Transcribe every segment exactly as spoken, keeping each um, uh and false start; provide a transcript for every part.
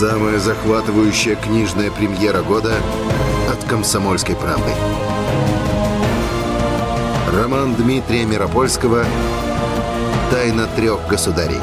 Самая захватывающая книжная премьера года от «Комсомольской правды». Роман Дмитрия Миропольского «Тайна трех государей».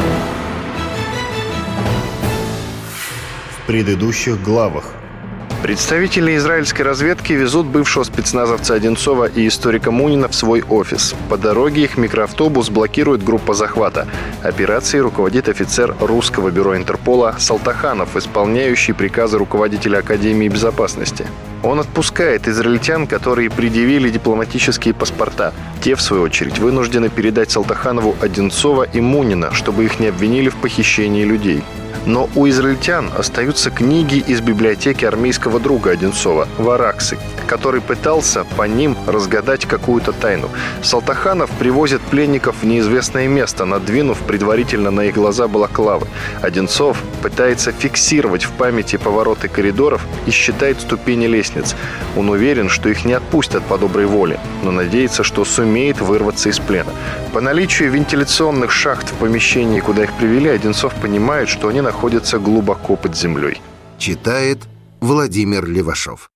В предыдущих главах. Представители израильской разведки везут бывшего спецназовца Одинцова и историка Мунина в свой офис. По дороге их микроавтобус блокирует группа захвата. Операцией руководит офицер русского бюро Интерпола Салтаханов, исполняющий приказы руководителя Академии безопасности. Он отпускает израильтян, которые предъявили дипломатические паспорта. Те, в свою очередь, вынуждены передать Салтаханову Одинцова и Мунина, чтобы их не обвинили в похищении людей. Но у израильтян остаются книги из библиотеки армейского друга Одинцова, Вараксы, который пытался по ним разгадать какую-то тайну. Салтаханов привозит пленников в неизвестное место, надвинув предварительно на их глаза балаклавы. Одинцов пытается фиксировать в памяти повороты коридоров и считает ступени лестниц. Он уверен, что их не отпустят по доброй воле, но надеется, что сумеет вырваться из плена. По наличию вентиляционных шахт в помещении, куда их привели, Одинцов понимает, что они находятся глубоко под землей. Читает Владимир Левашов.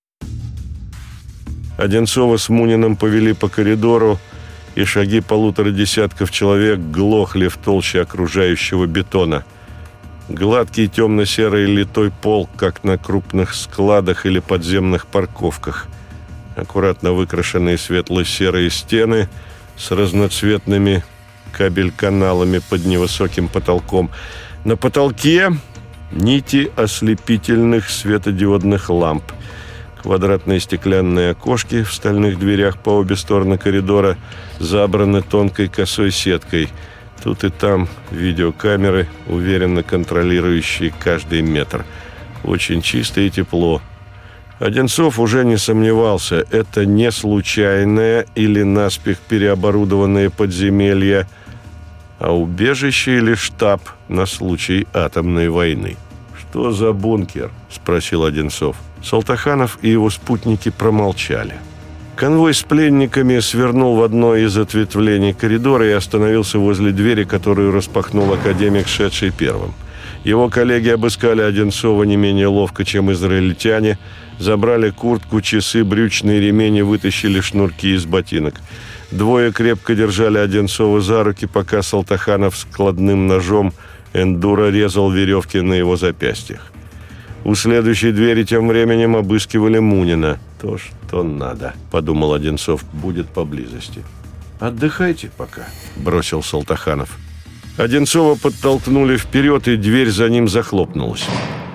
Одинцова с Муниным повели по коридору, и шаги полутора десятков человек глохли в толще окружающего бетона. Гладкий темно-серый литой пол, как на крупных складах или подземных парковках. Аккуратно выкрашенные светло-серые стены с разноцветными кабель-каналами под невысоким потолком. На потолке нити ослепительных светодиодных ламп. Квадратные стеклянные окошки в стальных дверях по обе стороны коридора забраны тонкой косой сеткой. Тут и там видеокамеры, уверенно контролирующие каждый метр. Очень чисто и тепло. Одинцов уже не сомневался, это не случайное или наспех переоборудованное подземелье, а убежище или штаб на случай атомной войны. «Что за бункер?» – спросил Одинцов. Салтаханов и его спутники промолчали. Конвой с пленниками свернул в одно из ответвлений коридора и остановился возле двери, которую распахнул академик, шедший первым. Его коллеги обыскали Одинцова не менее ловко, чем израильтяне, забрали куртку, часы, брючные ремни, вытащили шнурки из ботинок. Двое крепко держали Одинцова за руки, пока Салтаханов складным ножом эндуро резал веревки на его запястьях. У следующей двери тем временем обыскивали Мунина. «То, что надо», — подумал Одинцов, — «будет поблизости». «Отдыхайте пока», — бросил Салтаханов. Одинцова подтолкнули вперед, и дверь за ним захлопнулась.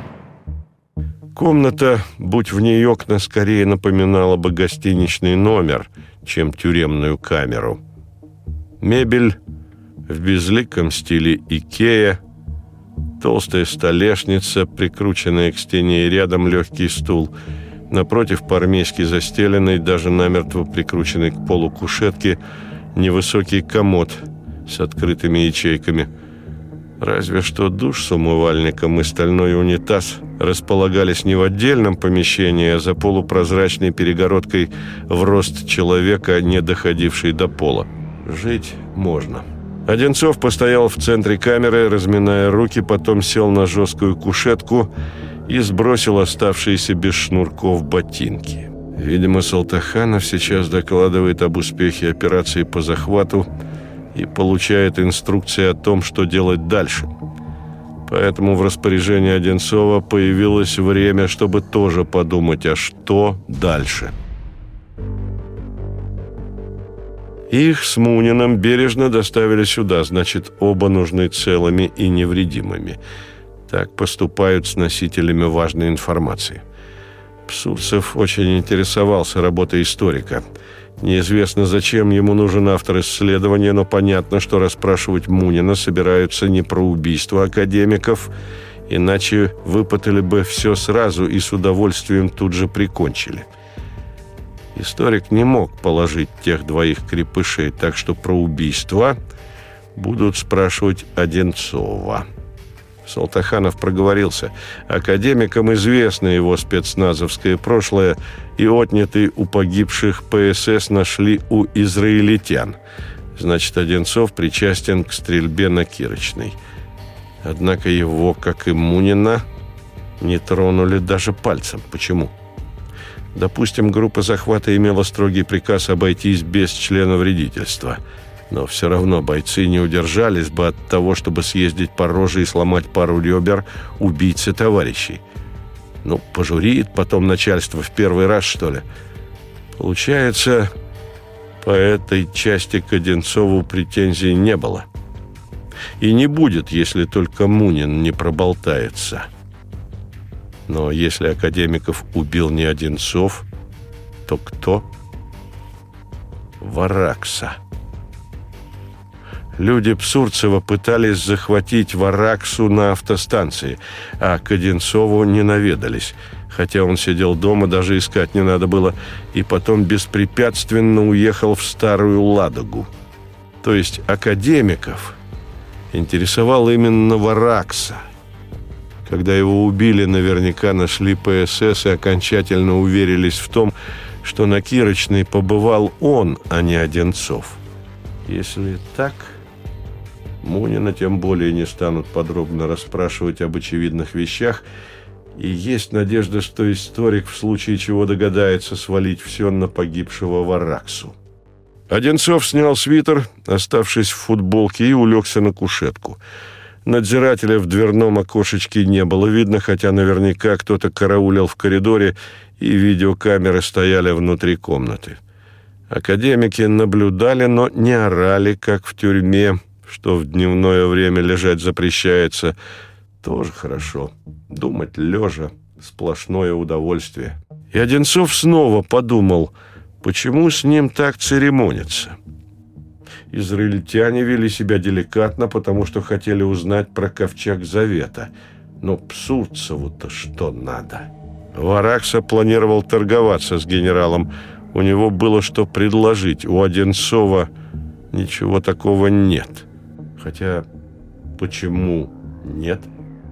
Комната, будь в ней окна, скорее напоминала бы гостиничный номер, чем тюремную камеру. Мебель в безликом стиле Икея, толстая столешница, прикрученная к стене, и рядом легкий стул. Напротив по-армейски застеленный, даже намертво прикрученный к полу кушетки, невысокий комод с открытыми ячейками. Разве что душ с умывальником и стальной унитаз располагались не в отдельном помещении, а за полупрозрачной перегородкой в рост человека, не доходившей до пола. Жить можно. Одинцов постоял в центре камеры, разминая руки, потом сел на жесткую кушетку и сбросил оставшиеся без шнурков ботинки. Видимо, Салтаханов сейчас докладывает об успехе операции по захвату и получает инструкции о том, что делать дальше. Поэтому в распоряжении Одинцова появилось время, чтобы тоже подумать, а что дальше. Их с Муниным бережно доставили сюда, значит, оба нужны целыми и невредимыми. Так поступают с носителями важной информации. Псурцев очень интересовался работой историка. Неизвестно, зачем ему нужен автор исследования, но понятно, что расспрашивать Мунина собираются не про убийство академиков, иначе выпытали бы все сразу и с удовольствием тут же прикончили. Историк не мог положить тех двоих крепышей, так что про убийство будут спрашивать Одинцова. Салтаханов проговорился. Академикам известно его спецназовское прошлое, и отнятый у погибших ПСС нашли у израильтян. Значит, Одинцов причастен к стрельбе на Кирочной. Однако его, как и Мунина, Не тронули даже пальцем. Почему? Допустим, группа захвата имела строгий приказ обойтись без членовредительства. Но все равно бойцы не удержались бы от того, чтобы съездить по роже и сломать пару ребер убийцы товарищей. Ну, пожурит потом начальство в первый раз, что ли. Получается, по этой части к Одинцову претензий не было. И не будет, если только Мунин не проболтается. Но если Академиков убил не Одинцов, то кто? Варакса. Люди Псурцева пытались захватить Вараксу на автостанции, а к Одинцову не наведались. Хотя он сидел дома, даже искать не надо было, и потом беспрепятственно уехал в Старую Ладогу. То есть Академиков интересовал именно Варакса. Когда его убили, наверняка нашли ПСС и окончательно уверились в том, что на Кирочной побывал он, а не Одинцов. Если так, Мунина тем более не станут подробно расспрашивать об очевидных вещах, и есть надежда, что историк в случае чего догадается свалить все на погибшего Вараксу. Одинцов снял свитер, оставшись в футболке, и улегся на кушетку. Надзирателя в дверном окошечке не было видно, хотя наверняка кто-то караулил в коридоре, и видеокамеры стояли внутри комнаты. Академики наблюдали, но не орали, как в тюрьме, что в дневное время лежать запрещается. Тоже хорошо. Думать лежа — сплошное удовольствие. И Одинцов снова подумал, почему с ним так церемонятся. Израильтяне вели себя деликатно, потому что хотели узнать про ковчег завета. Но Псурцеву-то что надо? Варакса планировал торговаться с генералом. У него было что предложить. У Одинцова ничего такого нет. Хотя, почему нет?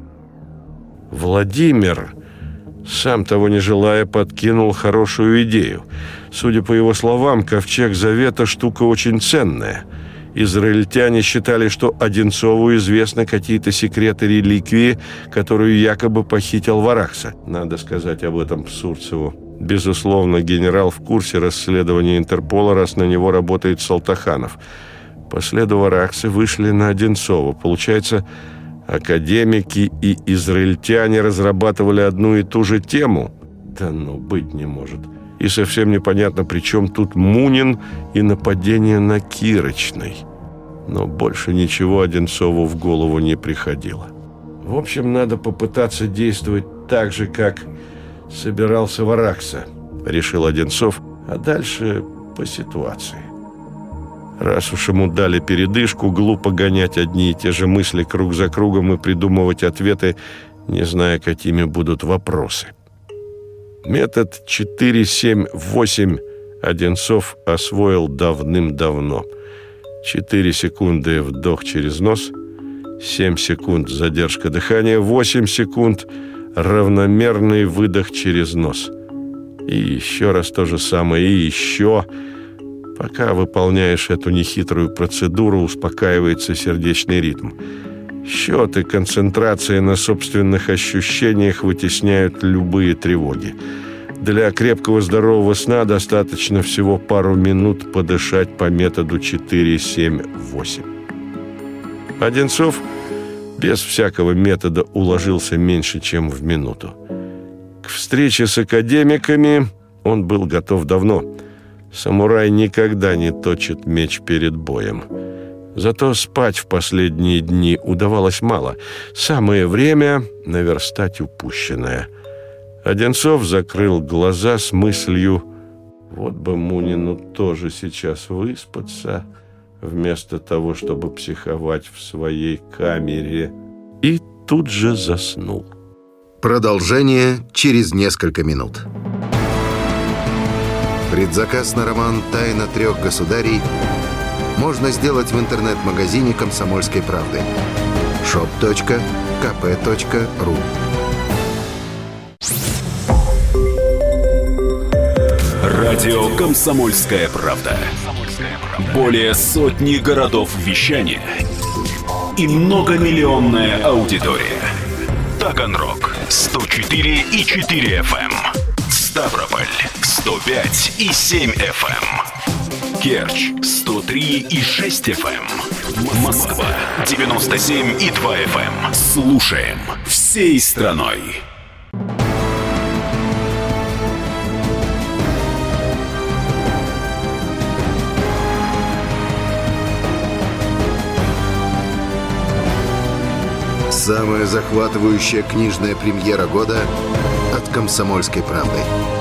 Владимир, сам того не желая, подкинул хорошую идею. Судя по его словам, ковчег завета – штука очень ценная. Израильтяне считали, что Одинцову известны какие-то секреты реликвии, которую якобы похитил Варакса. Надо сказать об этом Псурцеву. Безусловно, генерал в курсе расследования Интерпола, раз на него работает Салтаханов. По следу Вараксы вышли на Одинцова. Получается, академики и израильтяне разрабатывали одну и ту же тему? Да ну, быть не может. И совсем непонятно, при чем тут Мунин и нападение на Кирочной. Но больше ничего Одинцову в голову не приходило. В общем, надо попытаться действовать так же, как собирался Варакса, решил Одинцов, а дальше по ситуации. Раз уж ему дали передышку, глупо гонять одни и те же мысли круг за кругом и придумывать ответы, не зная, какими будут вопросы. Метод четыре семь восемь Одинцов освоил давным-давно. четыре секунды вдох через нос, семь секунд задержка дыхания, восемь секунд равномерный выдох через нос. И еще раз то же самое, и еще. Пока выполняешь эту нехитрую процедуру, успокаивается сердечный ритм. Счет и концентрация на собственных ощущениях вытесняют любые тревоги. Для крепкого здорового сна достаточно всего пару минут подышать по методу четыре семь восемь. Одинцов без всякого метода уложился меньше, чем в минуту. К встрече с академиками он был готов давно. Самурай никогда не точит меч перед боем. Зато спать в последние дни удавалось мало. Самое время наверстать упущенное. Одинцов закрыл глаза с мыслью: вот бы Мунину тоже сейчас выспаться, вместо того, чтобы психовать в своей камере. И тут же заснул. Продолжение через несколько минут. Предзаказ на роман «Тайна трех государей» можно сделать в интернет-магазине «Комсомольской правды» шоп точка ка пэ точка ру. Радио «Комсомольская правда». Более сотни городов вещания и многомиллионная аудитория. Таганрог сто четыре и четыре эф эм, Ставрополь сто пять и семь эф эм, Керчь сто три и шесть эф эм, Москва девяносто семь и два эф эм. Слушаем всей страной. Самая захватывающая книжная премьера года от «Комсомольской правды».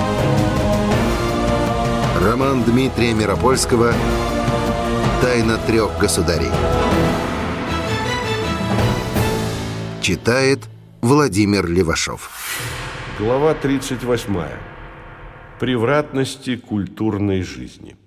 Роман Дмитрия Миропольского «Тайна трех государей». Читает Владимир Левашов. Глава тридцать восьмая. Превратности культурной жизни.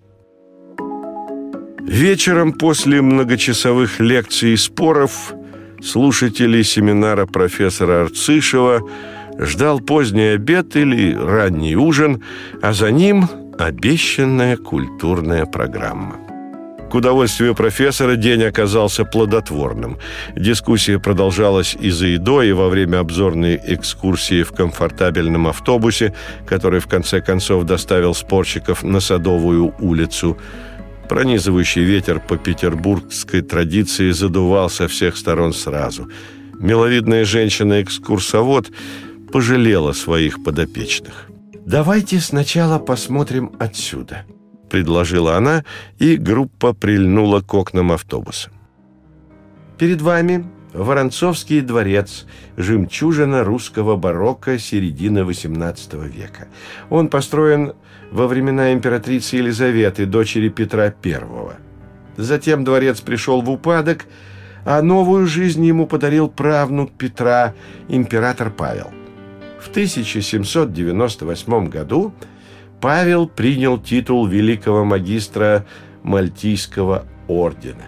Вечером после многочасовых лекций и споров слушателей семинара профессора Арцишева ждал поздний обед или ранний ужин, а за ним обещанная культурная программа. К удовольствию профессора день оказался плодотворным. Дискуссия продолжалась и за едой, и во время обзорной экскурсии в комфортабельном автобусе, который в конце концов доставил спорщиков на Садовую улицу. Пронизывающий ветер по петербургской традиции задувал со всех сторон сразу. Миловидная женщина-экскурсовод пожалела своих подопечных. «Давайте сначала посмотрим отсюда», — предложила она, и группа прильнула к окнам автобуса. «Перед вами Воронцовский дворец, жемчужина русского барокко середины восемнадцатого века. Он построен во времена императрицы Елизаветы, дочери Петра Первого. Затем дворец пришел в упадок, а новую жизнь ему подарил правнук Петра, император Павел. В тысяча семьсот девяносто восьмом году Павел принял титул великого магистра Мальтийского ордена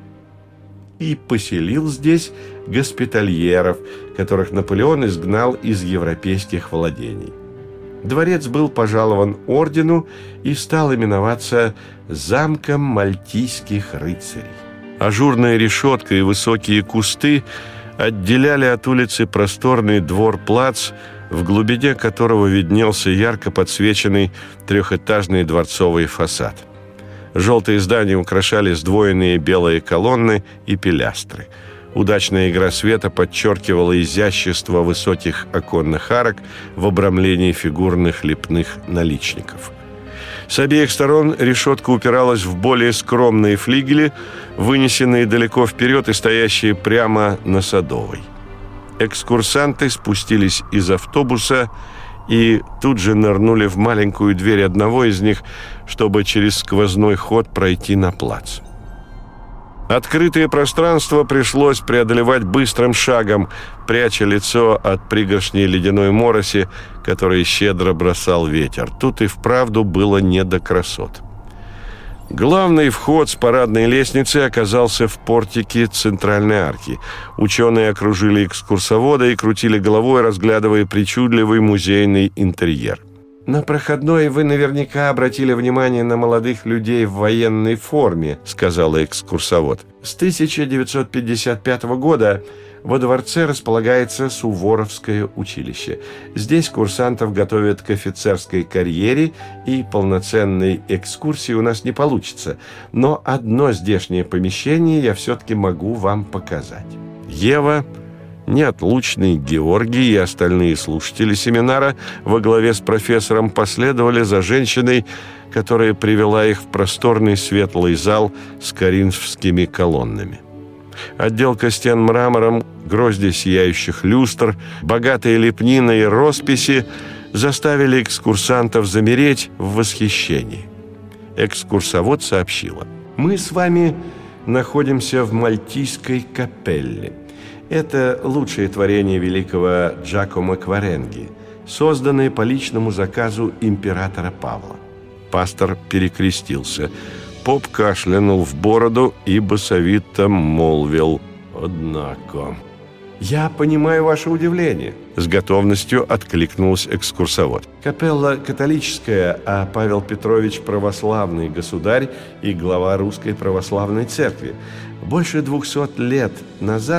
и поселил здесь госпитальеров, которых Наполеон изгнал из европейских владений. Дворец был пожалован ордену и стал именоваться замком мальтийских рыцарей. Ажурная решетка и высокие кусты отделяли от улицы просторный двор-плац, в глубине которого виднелся ярко подсвеченный трехэтажный дворцовый фасад. Желтые здания украшали сдвоенные белые колонны и пилястры. Удачная игра света подчеркивала изящество высоких оконных арок в обрамлении фигурных лепных наличников. С обеих сторон решетка упиралась в более скромные флигели, вынесенные далеко вперед и стоящие прямо на Садовой. Экскурсанты спустились из автобуса и тут же нырнули в маленькую дверь одного из них, чтобы через сквозной ход пройти на плац. Открытое пространство пришлось преодолевать быстрым шагом, пряча лицо от пригоршни ледяной мороси, который щедро бросал ветер. Тут и вправду было не до красот. Главный вход с парадной лестницы оказался в портике центральной арки. Ученые окружили экскурсовода и крутили головой, разглядывая причудливый музейный интерьер. «На проходной вы наверняка обратили внимание на молодых людей в военной форме», — сказала экскурсовод. «С тысяча девятьсот пятьдесят пятого года во дворце располагается Суворовское училище. Здесь курсантов готовят к офицерской карьере, и полноценной экскурсии у нас не получится. Но одно здешнее помещение я все-таки могу вам показать». Ева, неотлучный Георгий и остальные слушатели семинара во главе с профессором последовали за женщиной, которая привела их в просторный светлый зал с коринфскими колоннами. Отделка стен мрамором, грозди сияющих люстр, богатые лепнины и росписи заставили экскурсантов замереть в восхищении. Экскурсовод сообщила: «Мы с вами находимся в Мальтийской капелле. Это лучшее творение великого Джакомо Кваренги, созданное по личному заказу императора Павла». Пастор перекрестился. Поп кашлянул в бороду и басовито молвил: «Однако...» «Я понимаю ваше удивление», — с готовностью откликнулась экскурсовод. «Капелла католическая, а Павел Петрович православный государь и глава Русской православной церкви. Больше двухсот лет назад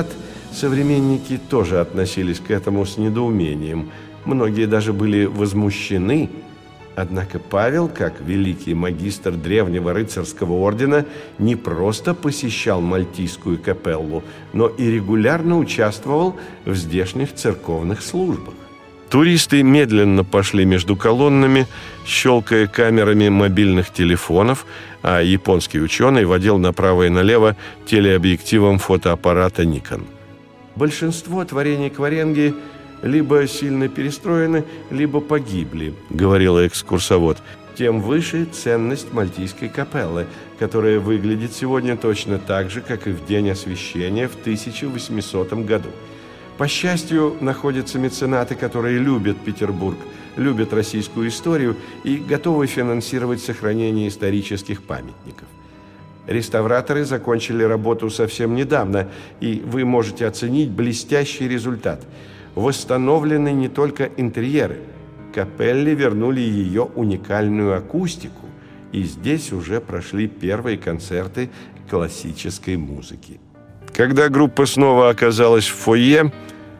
Современники тоже относились к этому с недоумением. Многие даже были возмущены. Однако Павел, как великий магистр древнего рыцарского ордена, не просто посещал Мальтийскую капеллу, но и регулярно участвовал в здешних церковных службах. Туристы медленно пошли между колоннами, щелкая камерами мобильных телефонов, а японский ученый водил направо и налево телеобъективом фотоаппарата Nikon. Большинство творений Кваренги либо сильно перестроены, либо погибли, говорил экскурсовод. Тем выше ценность Мальтийской капеллы, которая выглядит сегодня точно так же, как и в день освящения в тысяча восьмисотом году. По счастью, находятся меценаты, которые любят Петербург, любят российскую историю и готовы финансировать сохранение исторических памятников. Реставраторы закончили работу совсем недавно, и вы можете оценить блестящий результат. Восстановлены не только интерьеры. Капелле вернули ее уникальную акустику, и здесь уже прошли первые концерты классической музыки. Когда группа снова оказалась в фойе,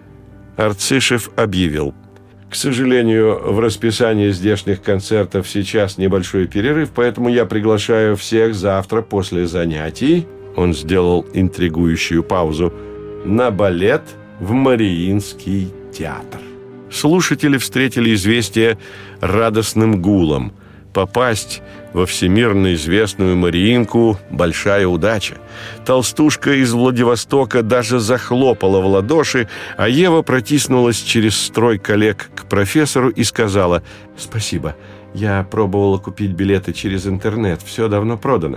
Арцишев объявил: «К сожалению, в расписании здешних концертов сейчас небольшой перерыв, поэтому я приглашаю всех завтра после занятий», он сделал интригующую паузу, «на балет в Мариинский театр». Слушатели встретили известие радостным гулом. Попасть во всемирно известную Мариинку – большая удача. Толстушка из Владивостока даже захлопала в ладоши, а Ева протиснулась через строй коллег к профессору и сказала: «Спасибо, я пробовала купить билеты через интернет, все давно продано».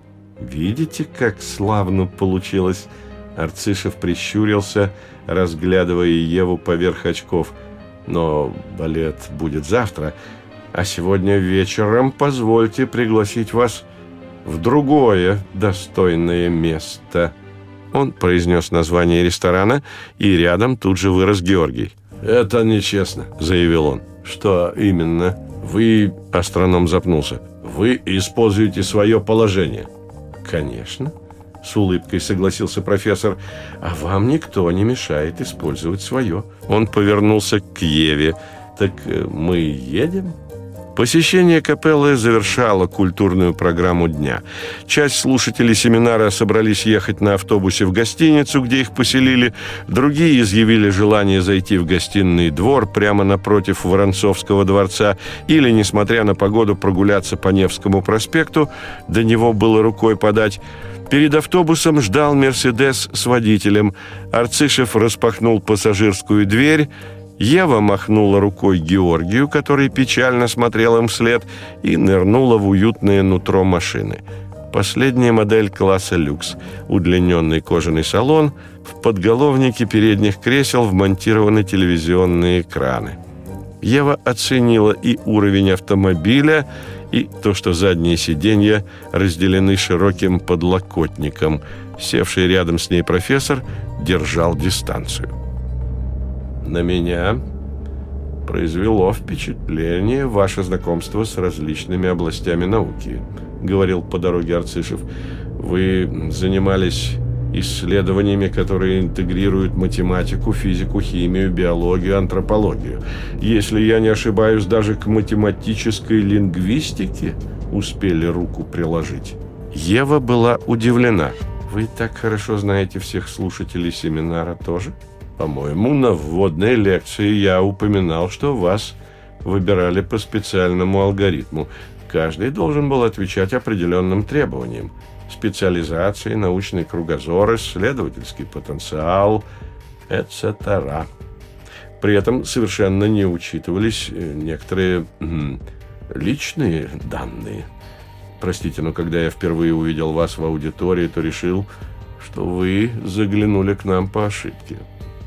«Видите, как славно получилось?» Арцишев прищурился, разглядывая Еву поверх очков. «Но балет будет завтра. А сегодня вечером позвольте пригласить вас в другое достойное место». Он произнес название ресторана, и рядом тут же вырос Георгий. «Это нечестно», — заявил он. «Что именно?» «Вы...» — астроном запнулся. «Вы используете свое положение». «Конечно», — с улыбкой согласился профессор. «А вам никто не мешает использовать свое». Он повернулся к Еве. «Так мы едем?» Посещение капеллы завершало культурную программу дня. Часть слушателей семинара собрались ехать на автобусе в гостиницу, где их поселили. Другие изъявили желание зайти в гостиный двор прямо напротив Воронцовского дворца или, несмотря на погоду, прогуляться по Невскому проспекту. До него было рукой подать. Перед автобусом ждал «Мерседес» с водителем. Арцишев распахнул пассажирскую дверь. Ева махнула рукой Георгию, который печально смотрел им вслед, и нырнула в уютное нутро машины. Последняя модель класса люкс. Удлиненный кожаный салон, в подголовнике передних кресел вмонтированы телевизионные экраны. Ева оценила и уровень автомобиля, и то, что задние сиденья разделены широким подлокотником. Севший рядом с ней профессор держал дистанцию. «На меня произвело впечатление ваше знакомство с различными областями науки», — говорил по дороге Арцишев. «Вы занимались исследованиями, которые интегрируют математику, физику, химию, биологию, антропологию. Если я не ошибаюсь, даже к математической лингвистике успели руку приложить». Ева была удивлена. «Вы так хорошо знаете всех слушателей семинара тоже?» «По-моему, на вводной лекции я упоминал, что вас выбирали по специальному алгоритму. Каждый должен был отвечать определенным требованиям. Специализации, научный кругозор, исследовательский потенциал, et cetera. При этом совершенно не учитывались некоторые м, личные данные. Простите, но когда я впервые увидел вас в аудитории, то решил, что вы заглянули к нам по ошибке».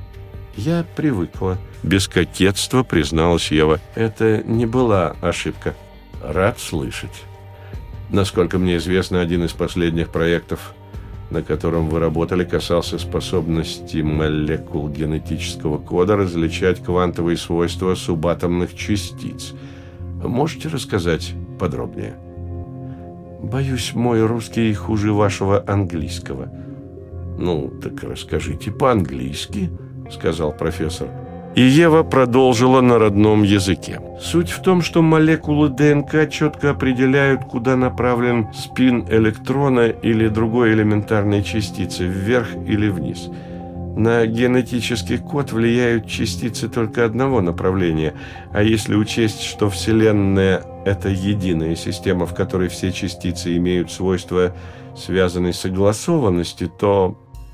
«Я привыкла», — без кокетства призналась Ева. «Это не была ошибка». «Рад слышать. Насколько мне известно, один из последних проектов, на котором вы работали, касался способности молекул генетического кода различать квантовые свойства субатомных частиц. Можете рассказать подробнее?» «Боюсь, мой русский хуже вашего английского». «Ну, так расскажите по-английски», — сказал профессор. И Ева продолжила на родном языке. Суть в том, что молекулы ДНК четко определяют, куда направлен спин электрона или другой элементарной частицы, вверх или вниз. На генетический код влияют частицы только одного направления, а если учесть, что Вселенная – это единая система, в которой все частицы имеют свойства связанной согласованности, то…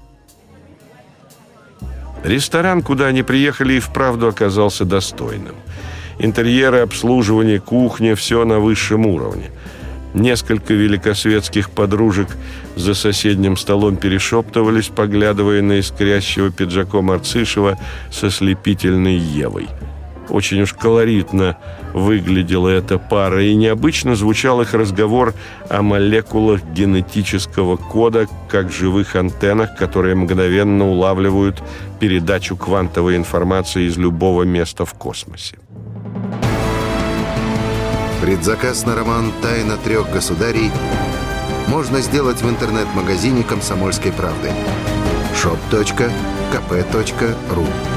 Ресторан, куда они приехали, и вправду оказался достойным. Интерьеры, обслуживание, кухня – все на высшем уровне. Несколько великосветских подружек за соседним столом перешептывались, поглядывая на искрящего пиджаком Арцишева со слепительной Евой. Очень уж колоритно выглядела эта пара, и необычно звучал их разговор о молекулах генетического кода, как живых антеннах, которые мгновенно улавливают передачу квантовой информации из любого места в космосе. Предзаказ на роман «Тайна трех государей» можно сделать в интернет-магазине «Комсомольской правды» шоп точка ка пэ точка ру.